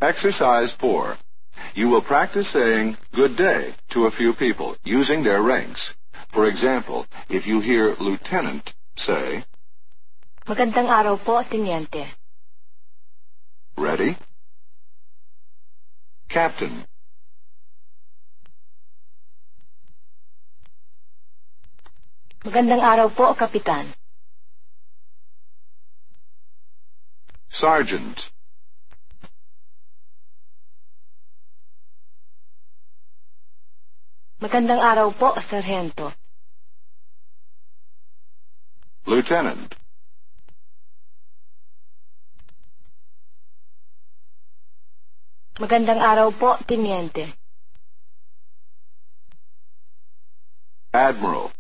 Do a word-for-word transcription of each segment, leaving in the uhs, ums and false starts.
Exercise four. You will practice saying good day to a few people using their ranks. For example, if you hear lieutenant, say, Magandang araw po, Teniente. Ready? Captain. Magandang araw po, Kapitan. Sergeant. Magandang araw po, Sargento. Lieutenant. Magandang araw po, Teniente. Admiral.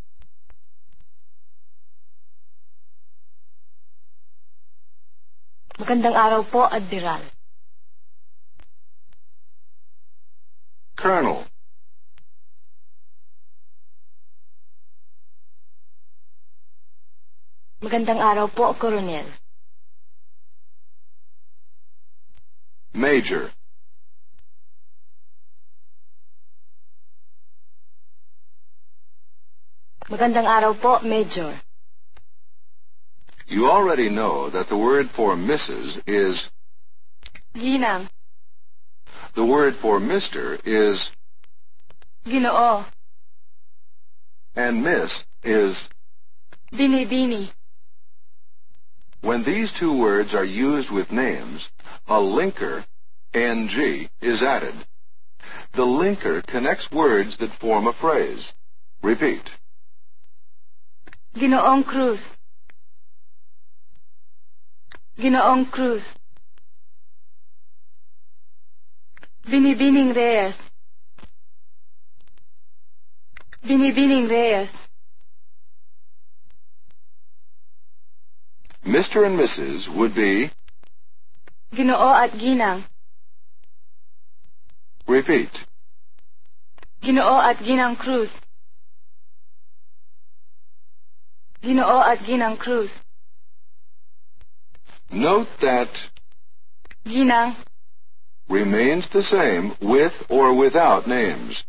Magandang araw po, Admiral. Colonel. Magandang araw po, Coronel. Major. Magandang araw po, Major. You already know that the word for Missus is Ginang. The word for Mister is Ginoo. and Miss is Bini-bini. When these two words are used with names, a linker, N G, is added. The linker connects words that form a phrase. Repeat. Ginoong Cruz. Ginoong Cruz. Binibining Reyes. Binibining Reyes. Mister and Missus would be Ginoo at Ginang. Repeat. Ginoo at Ginang Cruz. Ginoo at Ginang Cruz. Note that Ginang. remains the same with or without names.